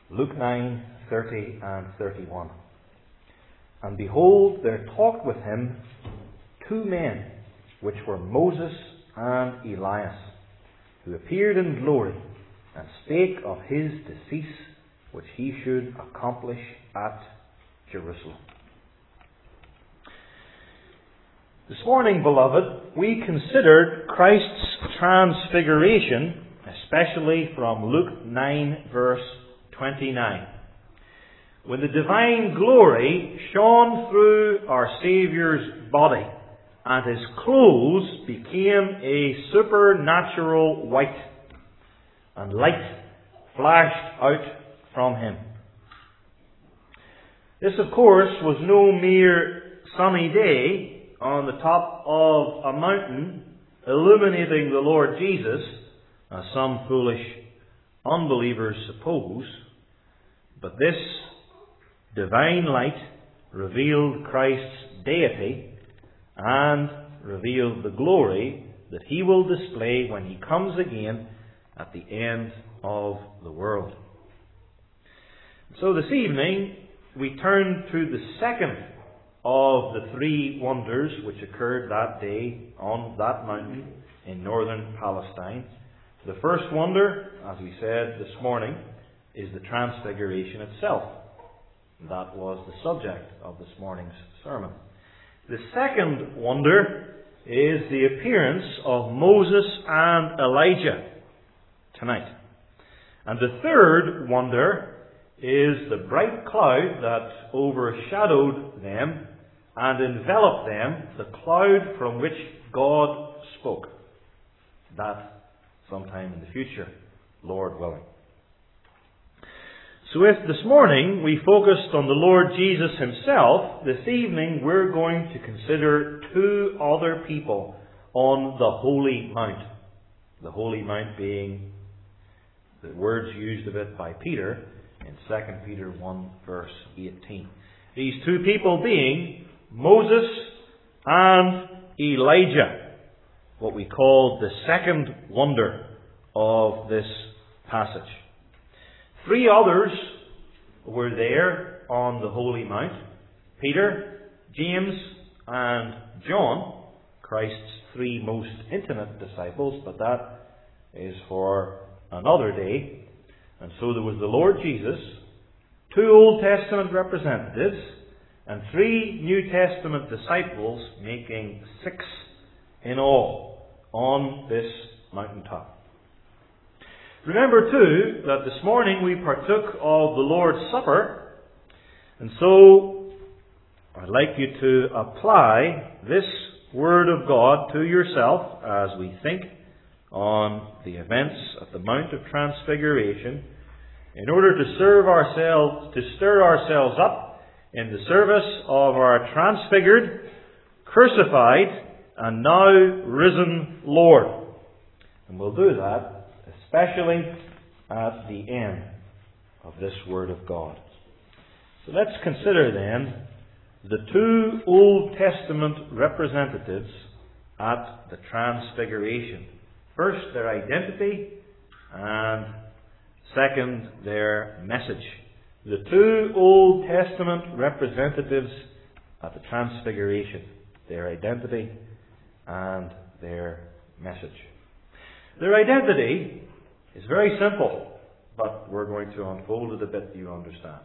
Luke 9:30 and 31. And behold, there talked with him two men, which were Moses and Elias, who appeared in glory, and spake of his decease, which he should accomplish at Jerusalem. This morning, beloved, we considered Christ's transfiguration, especially from Luke 9 verse 29. When the divine glory shone through our Saviour's body, and his clothes became a supernatural white, and light flashed out from him. This, of course, was no mere sunny day on the top of a mountain illuminating the Lord Jesus, as some foolish unbelievers suppose, but this divine light revealed Christ's deity and revealed the glory that he will display when he comes again at the end of the world. So this evening we turn to the second of the three wonders which occurred that day on that mountain in northern Palestine. The first wonder, as we said this morning, is the transfiguration itself. That was the subject of this morning's sermon. The second wonder is the appearance of Moses and Elijah tonight. And the third wonder is the bright cloud that overshadowed them and enveloped them, the cloud from which God spoke. That sometime in the future, Lord willing. So if this morning we focused on the Lord Jesus himself, this evening we're going to consider two other people on the Holy Mount. The Holy Mount being the words used of it by Peter in 2 Peter 1 verse 18. These two people being Moses and Elijah, what we call the second wonder of this passage. Three others were there on the Holy Mount: Peter, James, and John, Christ's three most intimate disciples, but that is for another day. And so there was the Lord Jesus, two Old Testament representatives, and three New Testament disciples, making 6 in all on this mountaintop. Remember too that this morning we partook of the Lord's Supper, and so I'd like you to apply this Word of God to yourself as we think on the events at the Mount of Transfiguration, in order to stir ourselves up in the service of our transfigured, crucified, and now risen Lord. And we'll do that especially at the end of this Word of God. So let's consider then the two Old Testament representatives at the Transfiguration. First, their identity, and second, their message. The two Old Testament representatives at the Transfiguration, their identity and their message. Their identity is very simple, but we're going to unfold it a bit so you understand.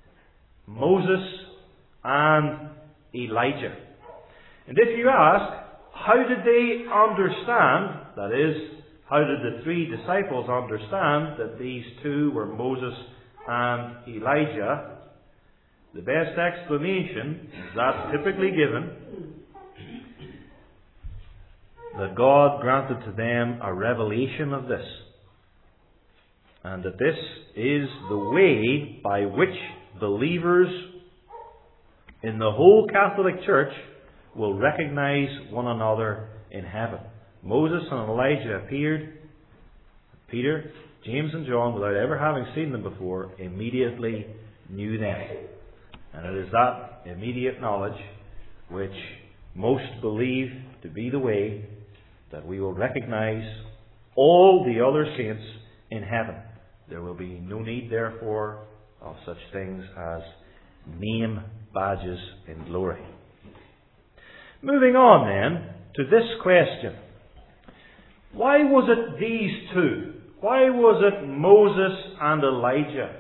Moses and Elijah. And if you ask, how did they understand, that is, how did the three disciples understand that these two were Moses and Elijah? The best explanation is that typically given, that God granted to them a revelation of this, and that this is the way by which believers in the whole Catholic Church will recognize one another in heaven. Moses and Elijah appeared. Peter, James and John, without ever having seen them before, immediately knew them. And it is that immediate knowledge which most believe to be the way that we will recognize all the other saints in heaven. There will be no need, therefore, of such things as name badges in glory. Moving on then to this question. Why was it these two? Why was it Moses and Elijah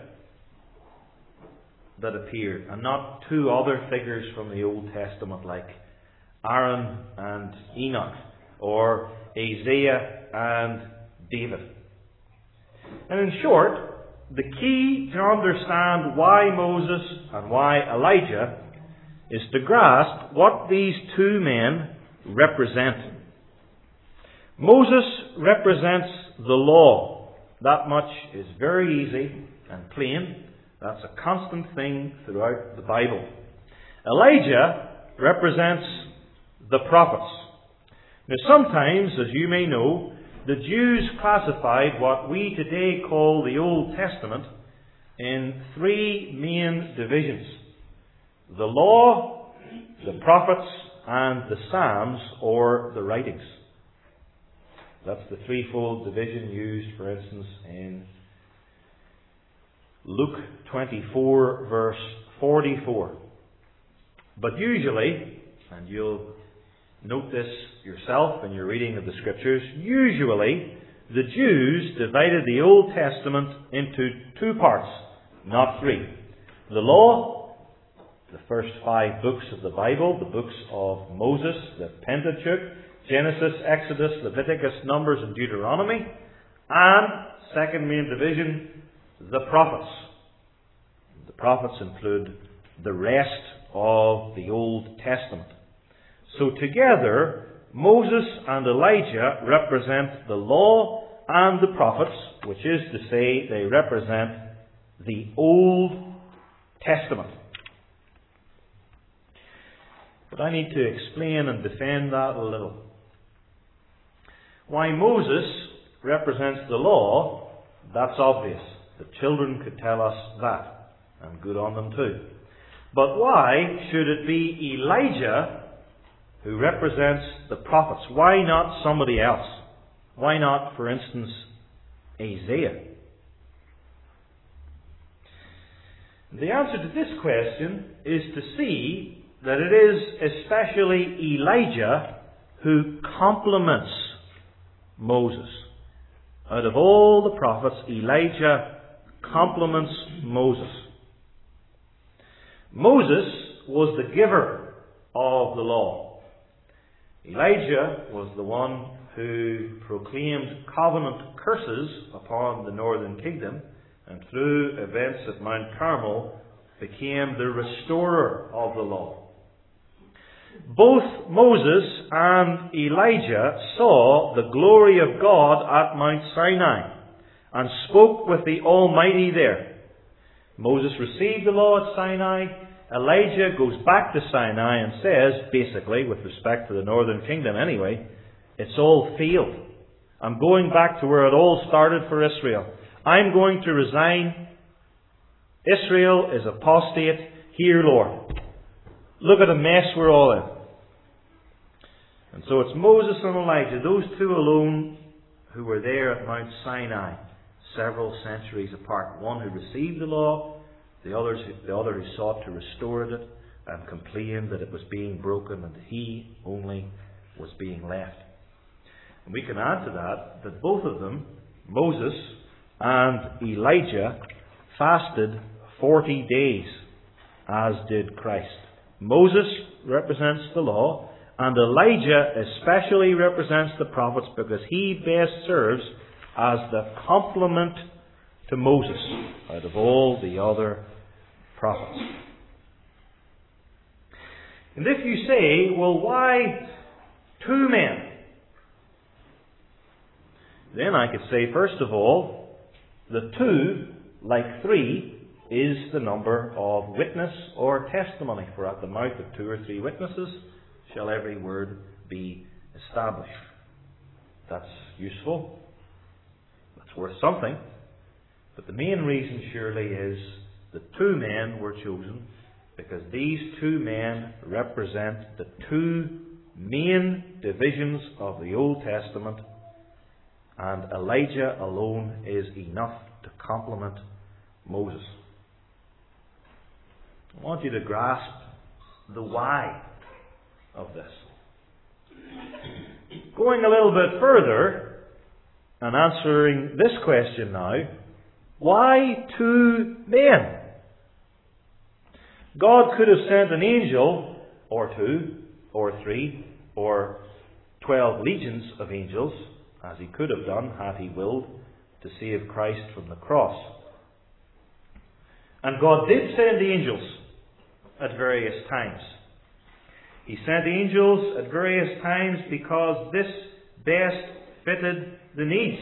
that appeared, and not two other figures from the Old Testament like Aaron and Enoch, or Isaiah and David? And in short, the key to understand why Moses and why Elijah is to grasp what these two men represent. Moses represents the law. That much is very easy and plain. That's a constant thing throughout the Bible. Elijah represents the prophets. Now sometimes, as you may know, the Jews classified what we today call the Old Testament in three main divisions: the law, the prophets, and the Psalms, or the writings. That's the threefold division used, for instance, in Luke 24, verse 44. But usually, and you'll note this yourself in your reading of the Scriptures, usually the Jews divided the Old Testament into two parts, not three. The law, the first 5 books of the Bible, the books of Moses, the Pentateuch, Genesis, Exodus, Leviticus, Numbers, and Deuteronomy. And, second main division, the prophets. The prophets include the rest of the Old Testament. So together, Moses and Elijah represent the law and the prophets, which is to say, they represent the Old Testament. But I need to explain and defend that a little. Why Moses represents the law, that's obvious. The children could tell us that, and good on them too. But why should it be Elijah who represents the prophets? Why not somebody else? Why not, for instance, Isaiah? The answer to this question is to see that it is especially Elijah who complements Moses. Out of all the prophets, Elijah complements Moses. Moses was the giver of the law. Elijah was the one who proclaimed covenant curses upon the northern kingdom, and through events at Mount Carmel became the restorer of the law. Both Moses and Elijah saw the glory of God at Mount Sinai and spoke with the Almighty there. Moses received the law at Sinai. Elijah goes back to Sinai and says, basically, with respect to the northern kingdom anyway, it's all failed. I'm going back to where it all started for Israel. I'm going to resign. Israel is apostate. Here, Lord. Look at the mess we're all in. And so it's Moses and Elijah, those two alone, who were there at Mount Sinai, several centuries apart. One who received the law, the other who sought to restore it and complained that it was being broken and he only was being left. And we can add to that both of them, Moses and Elijah, fasted 40 days, as did Christ. Moses represents the law, and Elijah especially represents the prophets because he best serves as the complement to Moses out of all the other prophets. And if you say, well, why two men? Then I could say, first of all, the two, like three, is the number of witness or testimony. For at the mouth of 2 or 3 witnesses shall every word be established. That's useful. That's worth something. But the main reason surely is the 2 men were chosen because these 2 men represent the 2 main divisions of the Old Testament, and Elijah alone is enough to complement Moses. I want you to grasp the why of this. Going a little bit further and answering this question now, why 2 men? God could have sent an angel, or 2, or 3, or 12 legions of angels, as he could have done had he willed, to save Christ from the cross. And God did send angels at various times. He sent angels at various times because this best fitted the needs.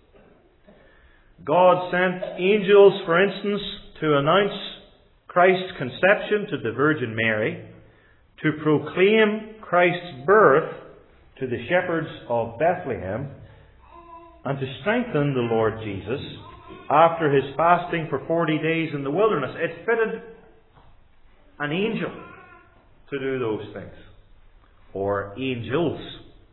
God sent angels, for instance, to announce Christ's conception to the Virgin Mary, to proclaim Christ's birth to the shepherds of Bethlehem, and to strengthen the Lord Jesus after his fasting for 40 days in the wilderness. It fitted an angel to do those things, or angels.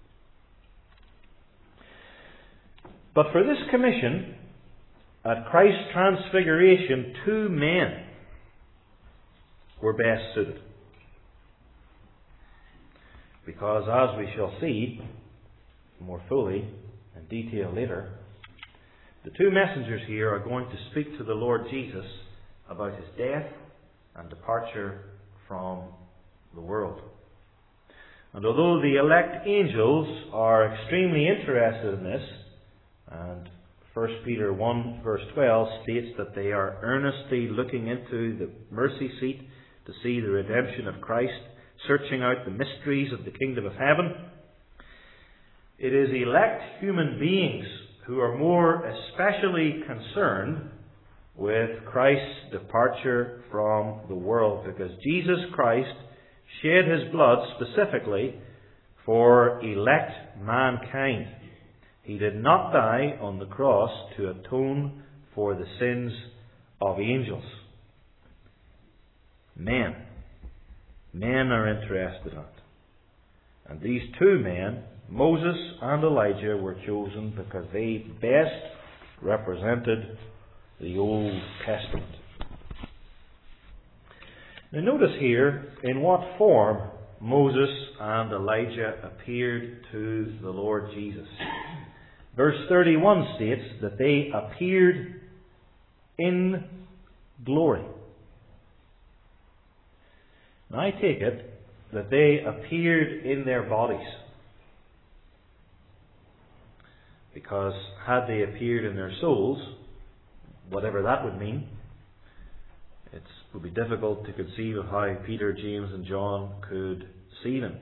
But for this commission, at Christ's transfiguration, 2 men were best suited. Because, as we shall see more fully in detail later, the 2 messengers here are going to speak to the Lord Jesus about his death and departure from the world. And although the elect angels are extremely interested in this, and 1 Peter 1 verse 12 states that they are earnestly looking into the mercy seat to see the redemption of Christ, searching out the mysteries of the kingdom of heaven, it is elect human beings who are more especially concerned with Christ's departure from the world, because Jesus Christ shed his blood specifically for elect mankind. He did not die on the cross to atone for the sins of angels. Men are interested in it. And these 2 men, Moses and Elijah, were chosen because they best represented the Old Testament. Now notice here in what form Moses and Elijah appeared to the Lord Jesus. Verse 31 states that they appeared in glory. Now I take it that they appeared in their bodies. Because had they appeared in their souls, whatever that would mean, it would be difficult to conceive of how Peter, James and John could see them.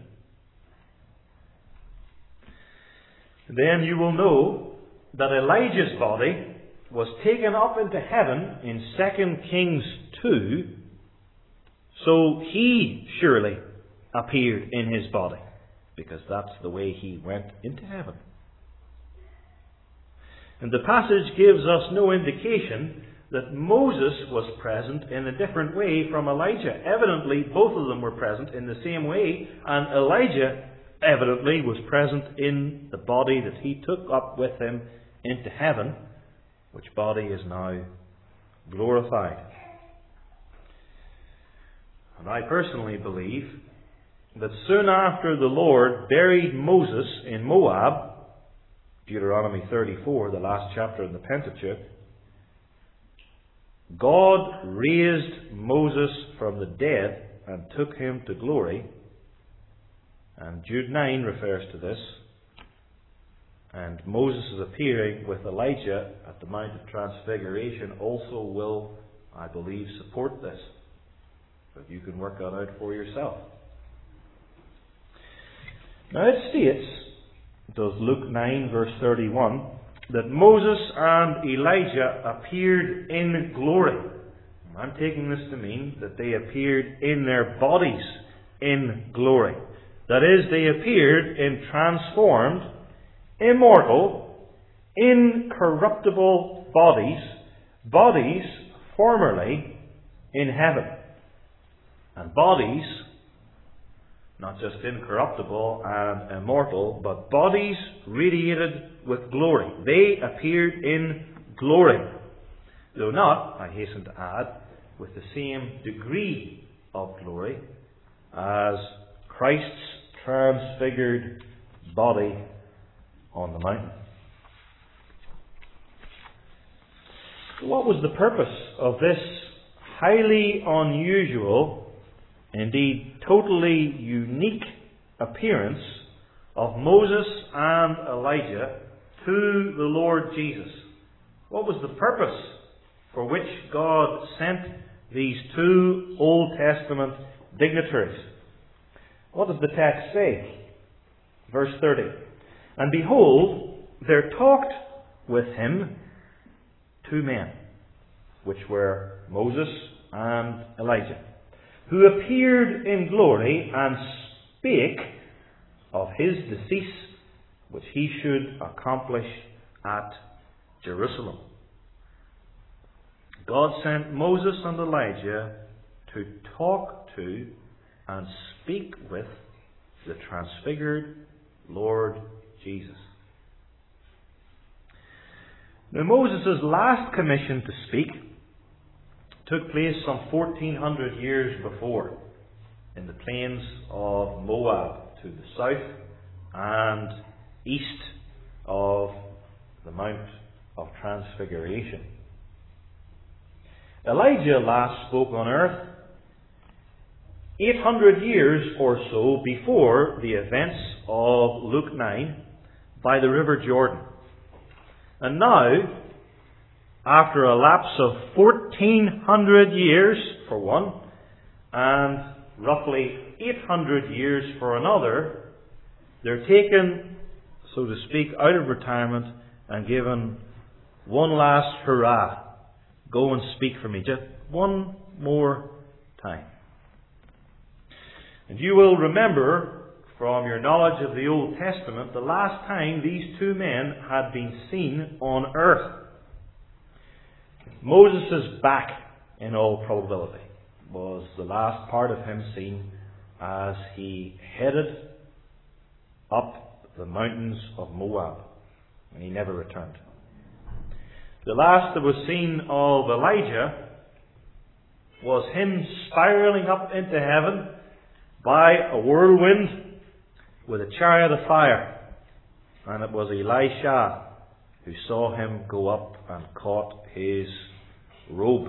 Then you will know that Elijah's body was taken up into heaven in 2 Kings 2, so he surely appeared in his body, because that's the way he went into heaven. And the passage gives us no indication that Moses was present in a different way from Elijah. Evidently, both of them were present in the same way, and Elijah evidently was present in the body that he took up with him into heaven, which body is now glorified. And I personally believe that soon after the Lord buried Moses in Moab, Deuteronomy 34, the last chapter in the Pentateuch, God raised Moses from the dead and took him to glory. And Jude 9 refers to this. And Moses' appearing with Elijah at the Mount of Transfiguration also will, I believe, support this. But you can work that out for yourself. Now it states, does Luke 9 verse 31, that Moses and Elijah appeared in glory. I'm taking this to mean that they appeared in their bodies in glory. That is, they appeared in transformed, immortal, incorruptible bodies formerly in heaven. And bodies, not just incorruptible and immortal, but bodies radiated with glory. They appeared in glory. Though not, I hasten to add, with the same degree of glory as Christ's transfigured body on the mountain. What was the purpose of this highly unusual, indeed totally unique appearance of Moses and Elijah to the Lord Jesus? What was the purpose for which God sent these two Old Testament dignitaries? What does the text say? Verse 30. And behold, there talked with him two men, which were Moses and Elijah, who appeared in glory and spake of his decease, which he should accomplish at Jerusalem. God sent Moses and Elijah to talk to and speak with the transfigured Lord Jesus. Now, Moses' last commission to speak took place some 1400 years before in the plains of Moab to the south and east of the Mount of Transfiguration. Elijah last spoke on earth 800 years or so before the events of Luke 9 by the River Jordan. And now, after a lapse of 1400 years for one, and roughly 800 years for another, they're taken, so to speak, out of retirement and given one last hurrah. Go and speak for me, just one more time. And you will remember from your knowledge of the Old Testament the last time these two men had been seen on earth. Moses' back, in all probability, was the last part of him seen as he headed up the mountains of Moab, and he never returned. The last that was seen of Elijah was him spiraling up into heaven by a whirlwind with a chariot of fire. And it was Elisha who saw him go up and caught his robe.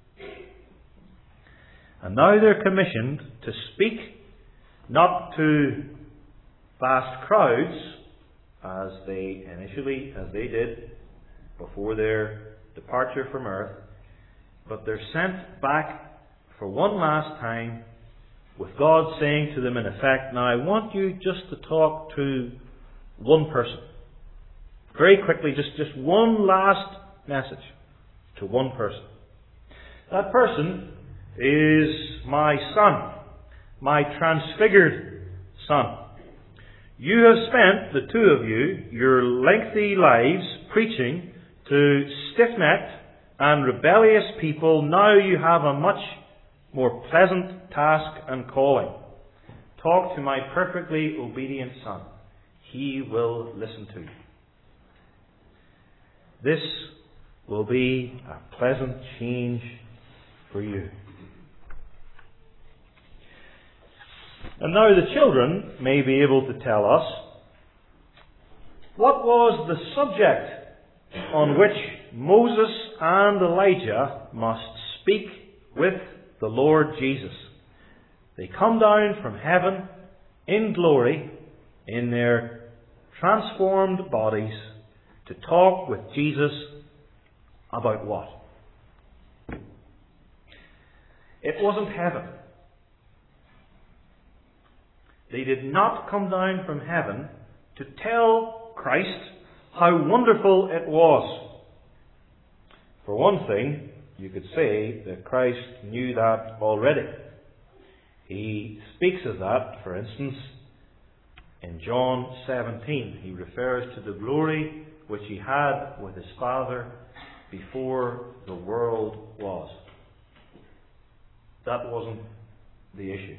And now they're commissioned to speak not to vast crowds as they did before their departure from earth, but they're sent back for one last time, with God saying to them in effect, now I want you just to talk to one person. Very quickly, just one last message to one person. That person is my son, my transfigured son. You have spent, the two of you, your lengthy lives preaching to stiff-necked and rebellious people. Now you have a much more pleasant task and calling. Talk to my perfectly obedient son. He will listen to you. This will be a pleasant change for you. And now the children may be able to tell us, what was the subject on which Moses and Elijah must speak with the Lord Jesus? They come down from heaven in glory in their transformed bodies to talk with Jesus about what? It wasn't heaven. They did not come down from heaven to tell Christ how wonderful it was. For one thing, you could say that Christ knew that already. He speaks of that, for instance, in John 17. He refers to the glory which he had with his Father before the world was. That wasn't the issue.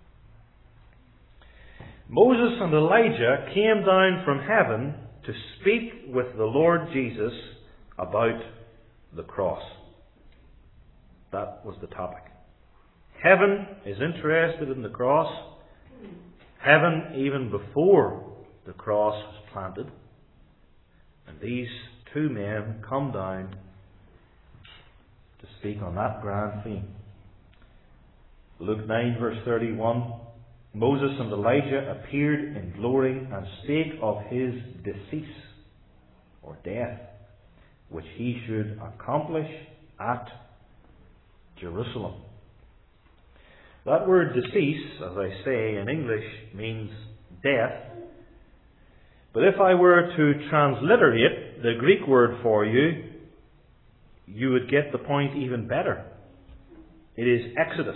Moses and Elijah came down from heaven to speak with the Lord Jesus about the cross. That was the topic. Heaven is interested in the cross. Heaven, even before the cross was planted. And these two men come down to speak on that grand theme. Luke 9 verse 31. Moses and Elijah appeared in glory and spake of his decease, or death, which he should accomplish at Jerusalem. That word decease, as I say in English, means death. But if I were to transliterate the Greek word for you, you would get the point even better. It is Exodus.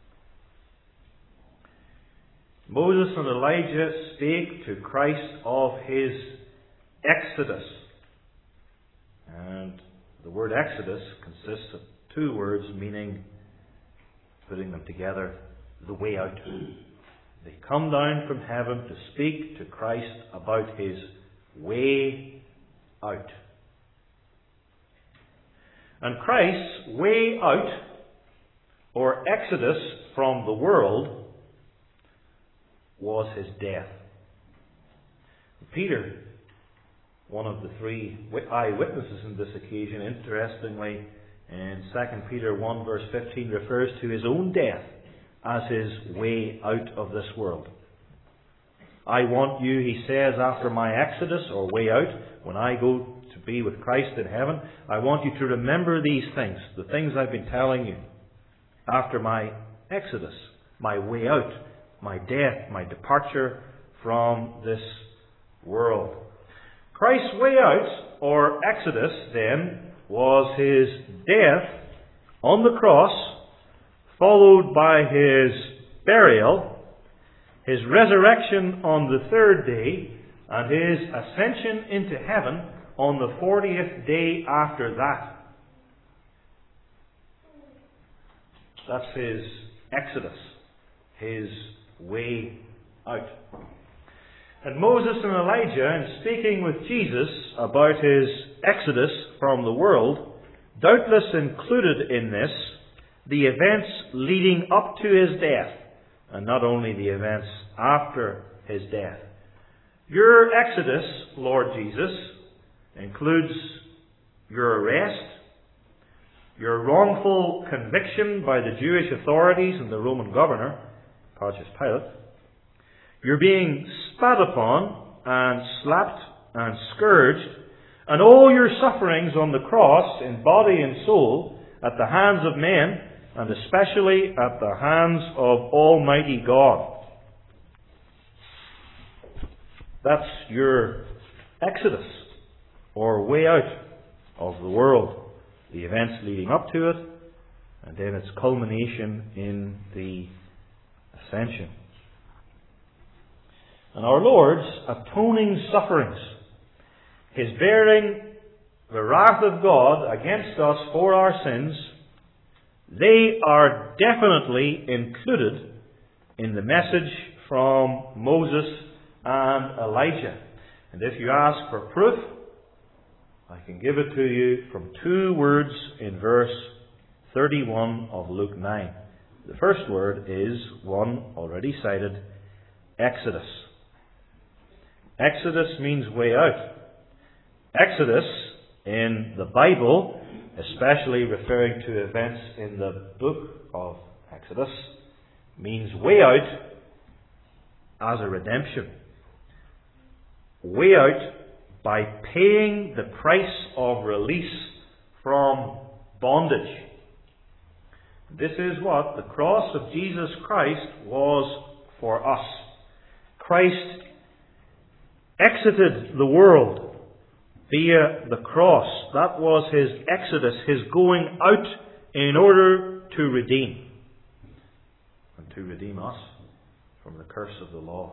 Moses and Elijah spake to Christ of his exodus. And the word exodus consists of two words meaning, putting them together, the way out. They come down from heaven to speak to Christ about his way out. And Christ's way out, or exodus from the world, was his death. Peter, one of the three eyewitnesses in this occasion, interestingly, in 2 Peter 1 verse 15, refers to his own death as his way out of this world. I want you, he says, after my exodus, or way out, when I go to be with Christ in heaven, I want you to remember these things, the things I've been telling you, after my exodus, my way out, my death, my departure from this world. Christ's way out, or exodus, then, was his death on the cross, followed by his burial, his resurrection on the third day, and his ascension into heaven on the 40th day after that. That's his exodus, his way out. And Moses and Elijah, in speaking with Jesus about his exodus from the world, doubtless included in this the events leading up to his death, and not only the events after his death. Your exodus, Lord Jesus, includes your arrest, your wrongful conviction by the Jewish authorities and the Roman governor, Pontius Pilate. You're being spat upon and slapped and scourged, and all your sufferings on the cross in body and soul at the hands of men, and especially at the hands of Almighty God. That's your exodus, or way out of the world. The events leading up to it, and then its culmination in the ascension. And our Lord's atoning sufferings, his bearing the wrath of God against us for our sins, they are definitely included in the message from Moses and Elijah. And if you ask for proof, I can give it to you from two words in verse 31 of Luke 9. The first word is one already cited, Exodus. Exodus means way out. Exodus in the Bible, especially referring to events in the book of Exodus, means way out as a redemption. Way out by paying the price of release from bondage. This is what the cross of Jesus Christ was for us. Christ exited the world via the cross. That was his exodus, his going out in order to redeem. And to redeem us from the curse of the law.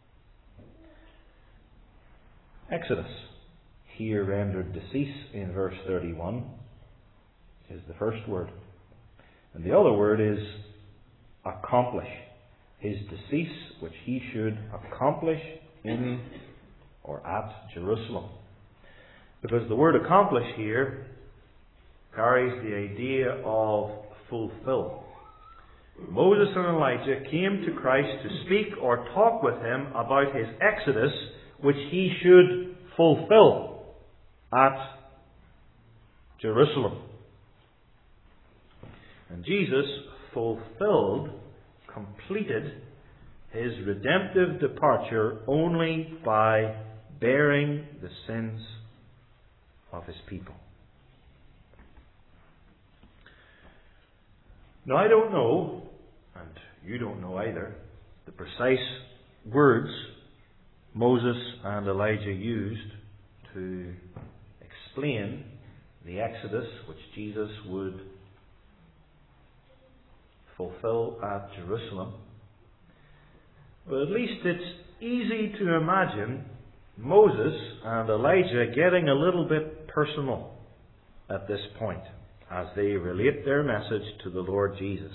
Exodus, here rendered decease in verse 31, is the first word. And the other word is accomplish. His decease, which he should accomplish in or at Jerusalem. Because the word accomplish here carries the idea of fulfill. Moses and Elijah came to Christ to speak or talk with him about his exodus, which he should fulfill at Jerusalem. And Jesus fulfilled, completed his redemptive departure only by bearing the sins of his people. Now, I don't know, and you don't know either, the precise words Moses and Elijah used to explain the Exodus which Jesus would fulfill at Jerusalem. But at least it's easy to imagine Moses and Elijah getting a little bit personal at this point as they relate their message to the Lord Jesus.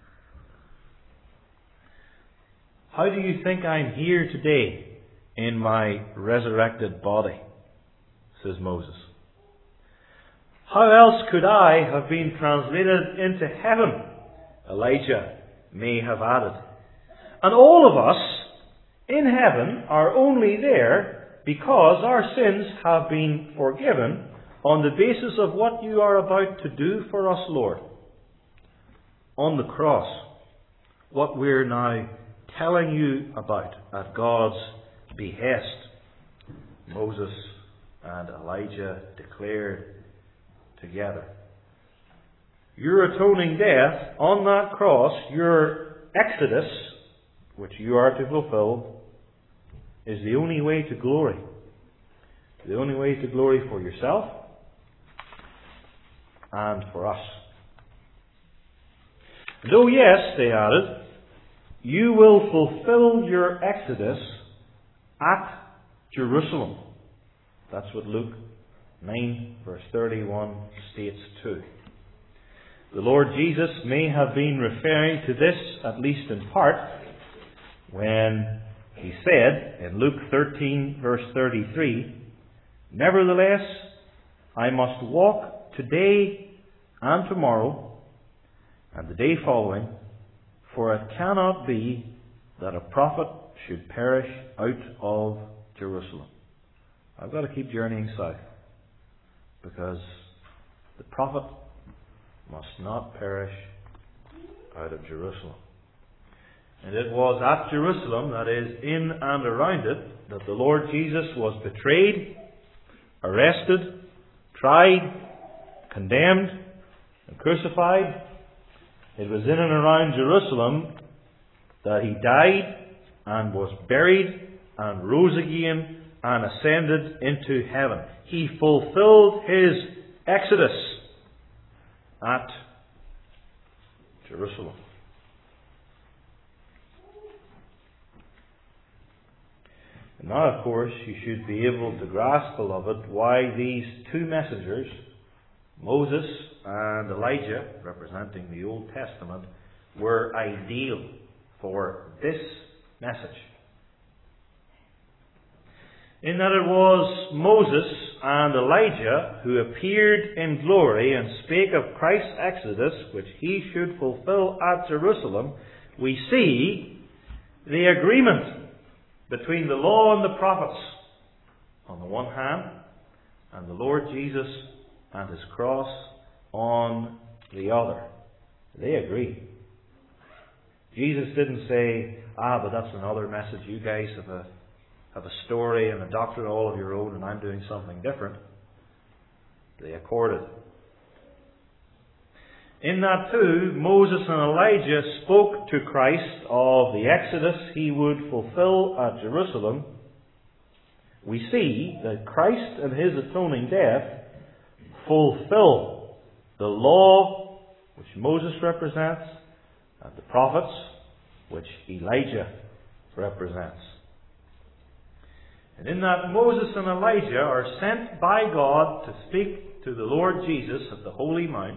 How do you think I'm here today in my resurrected body? Says Moses. How else could I have been translated into heaven? Elijah may have added. And all of us in heaven are only there because our sins have been forgiven on the basis of what you are about to do for us, Lord. On the cross, what we're now telling you about at God's behest, Moses and Elijah declared together. Your atoning death on that cross, your exodus, which you are to fulfill, is the only way to glory. The only way to glory for yourself and for us. And oh yes, they added, you will fulfill your exodus at Jerusalem. That's what Luke 9 verse 31 states too. The Lord Jesus may have been referring to this, at least in part, when he said in Luke 13 verse 33, nevertheless, I must walk today and tomorrow and the day following, for it cannot be that a prophet should perish out of Jerusalem. I've got to keep journeying south, because the prophet must not perish out of Jerusalem. And it was at Jerusalem, that is, in and around it, that the Lord Jesus was betrayed, arrested, tried, condemned, and crucified. It was in and around Jerusalem that he died and was buried and rose again and ascended into heaven. He fulfilled his exodus at Jerusalem. And now, of course, you should be able to grasp, beloved, why these two messengers, Moses and Elijah, representing the Old Testament, were ideal for this message. In that it was Moses and Elijah who appeared in glory and spake of Christ's exodus, which he should fulfill at Jerusalem, we see the agreement between the law and the prophets on the one hand, and the Lord Jesus and his cross on the other. They agree. Jesus didn't say, but that's another message. You guys have a story and a doctrine all of your own, and I'm doing something different. They accorded. In that too, Moses and Elijah spoke to Christ of the exodus he would fulfill at Jerusalem. We see that Christ and his atoning death fulfill the law which Moses represents and the prophets which Elijah represents. And in that, Moses and Elijah are sent by God to speak to the Lord Jesus at the Holy Mount.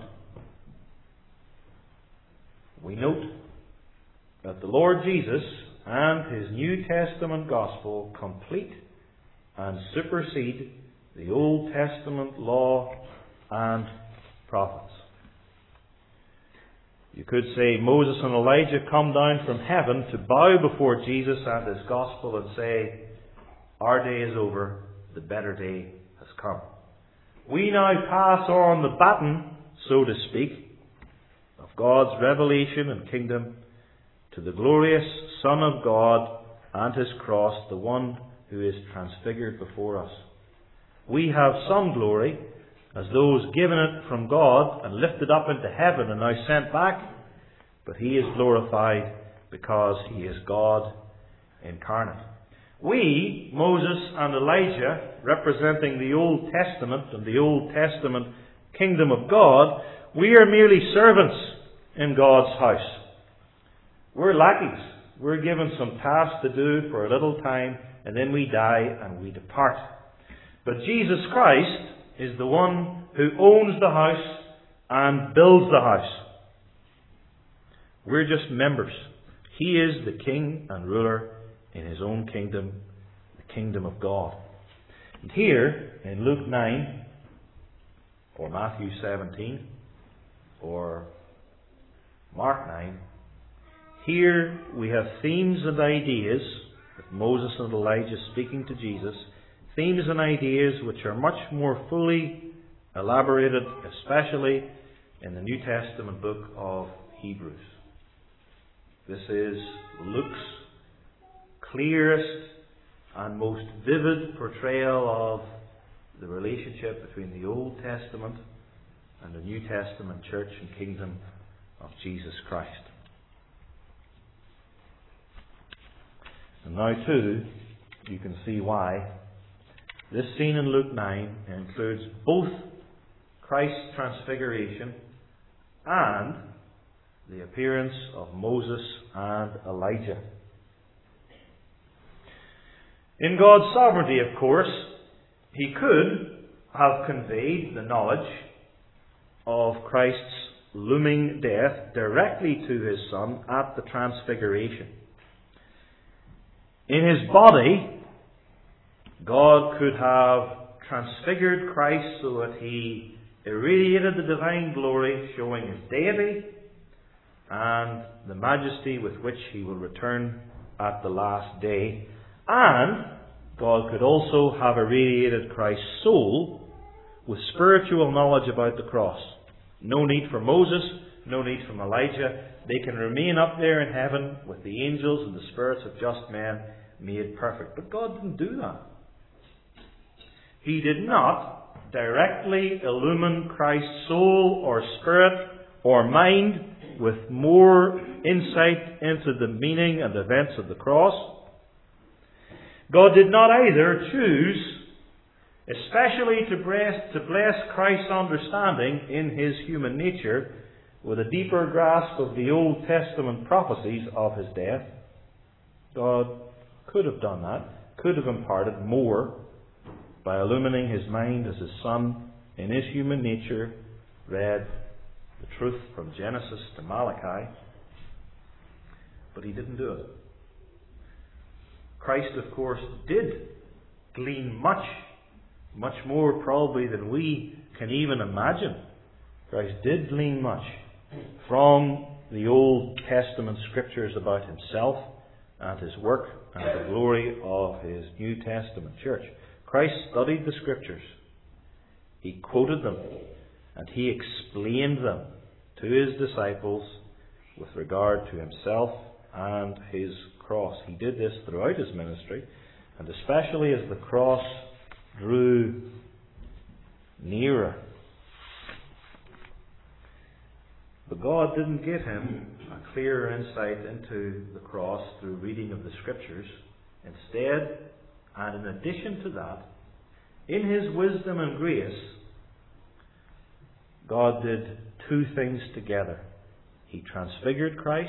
We note that the Lord Jesus and his New Testament gospel complete and supersede the Old Testament law and prophets. You could say Moses and Elijah come down from heaven to bow before Jesus and His gospel and say, our day is over, the better day has come. We now pass on the baton, so to speak, of God's revelation and kingdom to the glorious Son of God and His cross, the one who is transfigured before us. We have some glory as those given it from God and lifted up into heaven and now sent back, but He is glorified because He is God incarnate. We, Moses and Elijah, representing the Old Testament and the Old Testament kingdom of God, we are merely servants in God's house. We're lackeys. We're given some tasks to do for a little time, and then we die and we depart. But Jesus Christ is the one who owns the house and builds the house. We're just members. He is the king and ruler in His own kingdom, the kingdom of God. And here in Luke 9, or Matthew 17, or Mark 9, here we have themes and ideas, with Moses and Elijah speaking to Jesus, themes and ideas which are much more fully elaborated, especially in the New Testament book of Hebrews. This is Luke's clearest and most vivid portrayal of the relationship between the Old Testament and the New Testament church and kingdom of Jesus Christ. And now too, you can see why this scene in Luke 9 includes both Christ's transfiguration and the appearance of Moses and Elijah. In God's sovereignty, of course, He could have conveyed the knowledge of Christ's looming death directly to His Son at the transfiguration. In His body, God could have transfigured Christ so that He irradiated the divine glory, showing His deity and the majesty with which He will return at the last day. And God could also have irradiated Christ's soul with spiritual knowledge about the cross. No need for Moses, no need for Elijah. They can remain up there in heaven with the angels and the spirits of just men made perfect. But God didn't do that. He did not directly illumine Christ's soul or spirit or mind with more insight into the meaning and events of the cross. God did not either choose especially to bless Christ's understanding in His human nature with a deeper grasp of the Old Testament prophecies of His death. God could have done that, could have imparted more by illumining His mind as His Son in His human nature read the truth from Genesis to Malachi. But He didn't do it. Christ, of course, did glean much more probably than we can even imagine. Christ did glean much from the Old Testament scriptures about Himself and His work and the glory of His New Testament church. Christ studied the scriptures. He quoted them and He explained them to His disciples with regard to Himself and His cross. He did this throughout His ministry, and especially as the cross drew nearer. But God didn't give Him a clearer insight into the cross through reading of the Scriptures. Instead, and in addition to that, in His wisdom and grace, God did two things together. He transfigured Christ,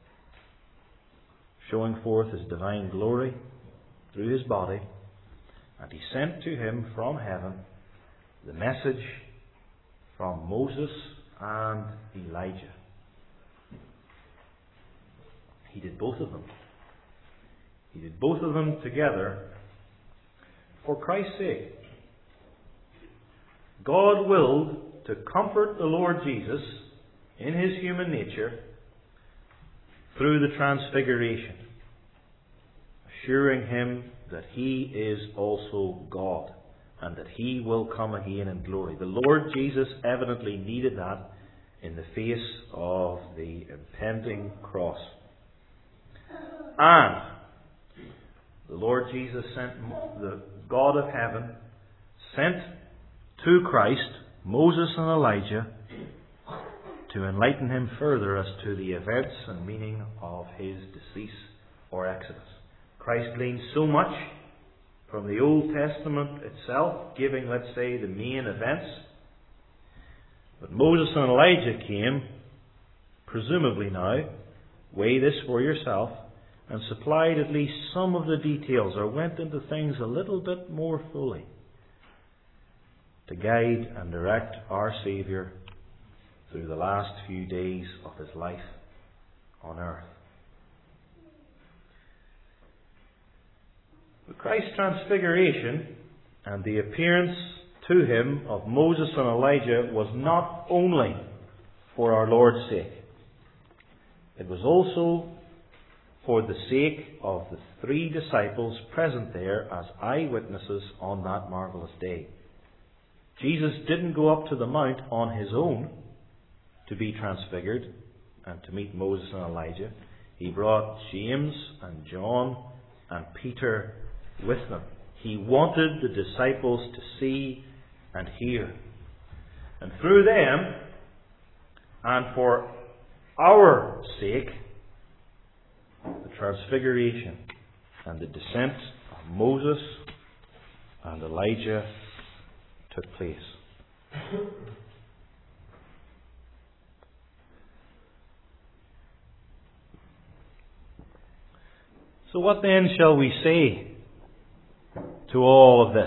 showing forth His divine glory through His body, and He sent to Him from heaven the message from Moses and Elijah. He did both of them. He did both of them together for Christ's sake. God willed to comfort the Lord Jesus in His human nature through the transfiguration, assuring him that He is also God and that He will come again in glory. The Lord Jesus evidently needed that in the face of the impending cross. And the Lord Jesus sent, the God of heaven, sent to Christ Moses and Elijah to enlighten him further as to the events and meaning of His decease or exodus. Christ gleaned so much from the Old Testament itself, giving, let's say, the main events. But Moses and Elijah came, presumably now, weigh this for yourself, and supplied at least some of the details, or went into things a little bit more fully, to guide and direct our Saviour through the last few days of His life on earth. But Christ's transfiguration and the appearance to him of Moses and Elijah was not only for our Lord's sake. It was also for the sake of the 3 disciples present there as eyewitnesses on that marvellous day. Jesus didn't go up to the mount on His own to be transfigured and to meet Moses and Elijah. He brought James and John and Peter with them. He wanted the disciples to see and hear. And through them, and for our sake, the transfiguration and the descent of Moses and Elijah took place. So what then shall we say to all of this?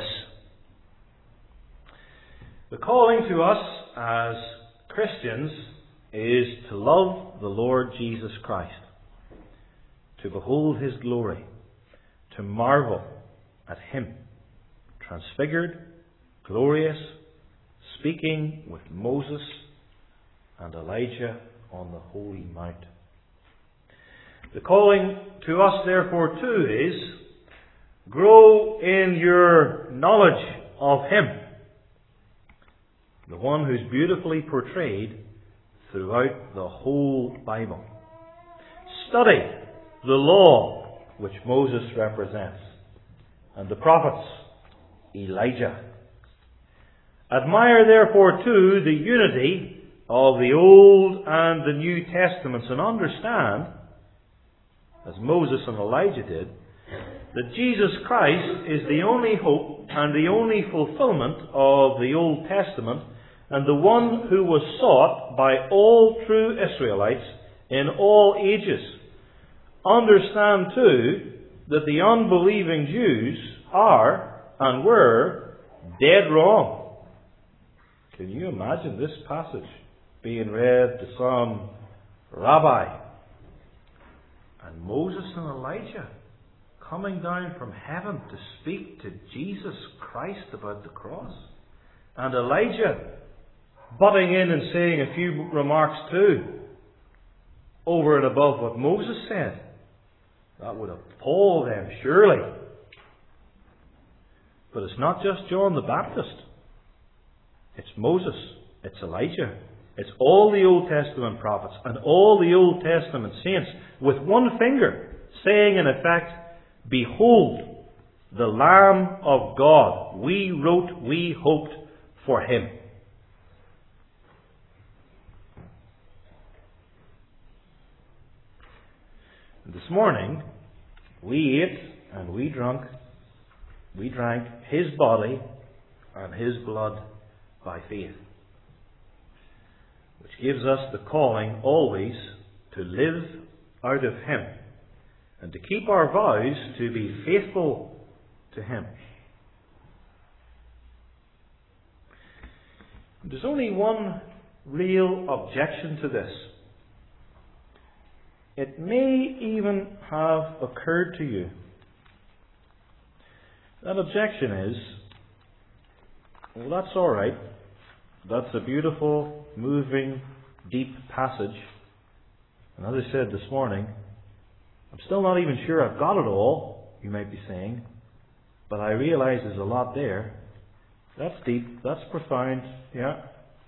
The calling to us as Christians is to love the Lord Jesus Christ, to behold His glory, to marvel at Him, transfigured, glorious, speaking with Moses and Elijah on the holy mount. The calling to us, therefore, too, is grow in your knowledge of Him, the one who's beautifully portrayed throughout the whole Bible. Study the law which Moses represents, and the prophets, Elijah. Admire, therefore, too, the unity of the Old and the New Testaments, and understand, as Moses and Elijah did, that Jesus Christ is the only hope and the only fulfillment of the Old Testament, and the one who was sought by all true Israelites in all ages. Understand, too, that the unbelieving Jews are and were dead wrong. Can you imagine this passage being read to some rabbi? And Moses and Elijah coming down from heaven to speak to Jesus Christ about the cross. And Elijah butting in and saying a few remarks too, over and above what Moses said. That would appall them, surely. But it's not just John the Baptist. It's Moses. It's Elijah. It's all the Old Testament prophets and all the Old Testament saints with one finger saying in effect, "Behold, the Lamb of God. We wrote, we hoped for Him." This morning, we ate and we drank His body and His blood by faith, which gives us the calling always to live out of Him and to keep our vows to be faithful to Him. There's only one real objection to this. It may even have occurred to you. That objection is, well, that's all right. That's a beautiful, moving, deep passage. And as I said this morning, I'm still not even sure I've got it all, you might be saying, but I realize there's a lot there. That's deep, that's profound, yeah.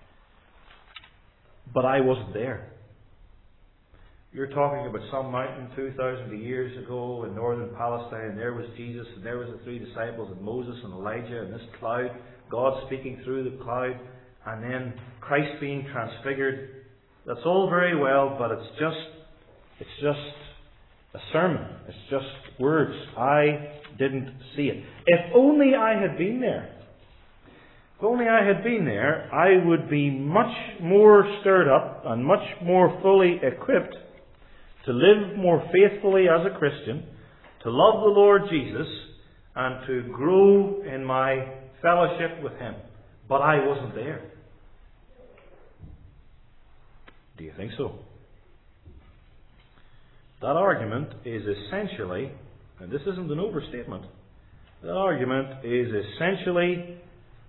But I wasn't there. You're talking about some mountain 2,000 years ago in northern Palestine, and there was Jesus, and there was the three disciples, and Moses and Elijah, and this cloud, God speaking through the cloud, and then Christ being transfigured. That's all very well, but it's just a sermon. It's just words. I didn't see it. If only I had been there. If only I had been there, I would be much more stirred up and much more fully equipped to live more faithfully as a Christian, to love the Lord Jesus, and to grow in my fellowship with Him. But I wasn't there. Do you think so? That argument is essentially, and this isn't an overstatement, that argument is essentially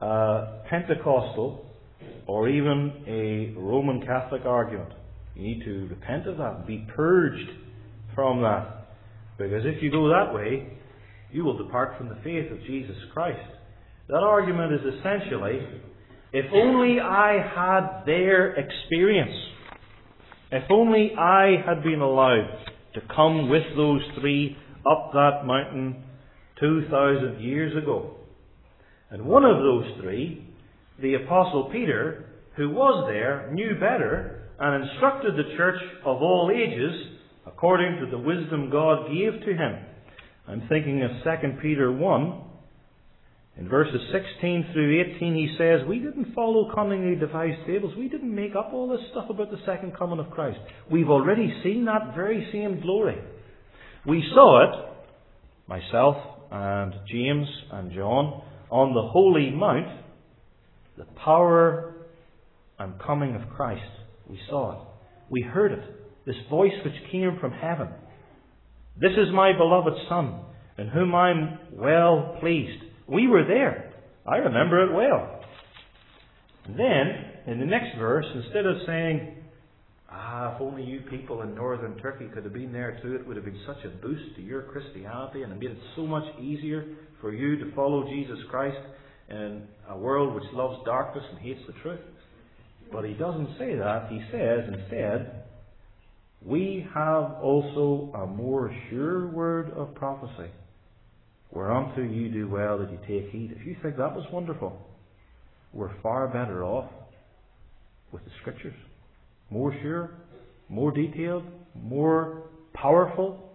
Pentecostal or even a Roman Catholic argument. You need to repent of that and be purged from that. Because if you go that way, you will depart from the faith of Jesus Christ. That argument is essentially, if only I had their experience, if only I had been allowed to come with those three up that mountain 2,000 years ago. And one of those three, the Apostle Peter, who was there, knew better and instructed the church of all ages according to the wisdom God gave to him. I'm thinking of 2 Peter 1. In verses 16 through 18 he says, we didn't follow cunningly devised fables. We didn't make up all this stuff about the second coming of Christ. We've already seen that very same glory. We saw it, myself and James and John, on the Holy Mount, the power and coming of Christ. We saw it. We heard it. This voice which came from heaven. This is my beloved Son, in whom I'm well pleased. We were there. I remember it well. And then, in the next verse, instead of saying, if only you people in northern Turkey could have been there too, it would have been such a boost to your Christianity and it made it so much easier for you to follow Jesus Christ in a world which loves darkness and hates the truth. But he doesn't say that. He says instead, we have also a more sure word of prophecy, whereunto you do well that you take heed. If you think that was wonderful, we're far better off with the Scriptures. More sure, more detailed, more powerful.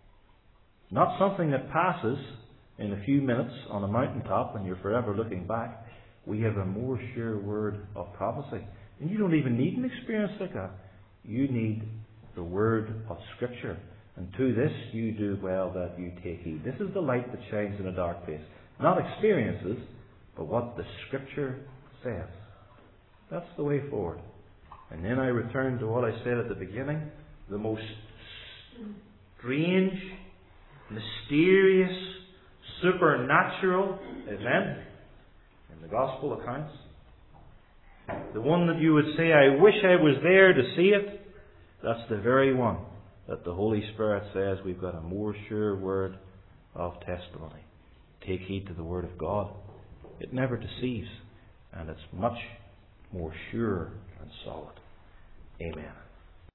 Not something that passes in a few minutes on a mountaintop and you're forever looking back. We have a more sure word of prophecy. And you don't even need an experience like that. You need the word of Scripture. And to this you do well that you take heed. This is the light that shines in a dark place. Not experiences, but what the Scripture says. That's the way forward. And then I return to what I said at the beginning. The most strange, mysterious, supernatural event in the Gospel accounts. The one that you would say, I wish I was there to see it. That's the very one that the Holy Spirit says we've got a more sure word of testimony. Take heed to the Word of God. It never deceives, and it's much more sure and solid. Amen.